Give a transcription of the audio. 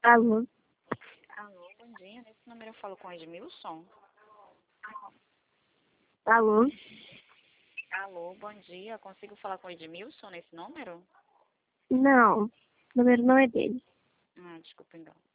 Alô? Alô, bom dia. Nesse número eu falo com Edmilson. Alô? Alô, bom dia. Consigo falar com Edmilson nesse número? Não, o número não é dele. Desculpa, então.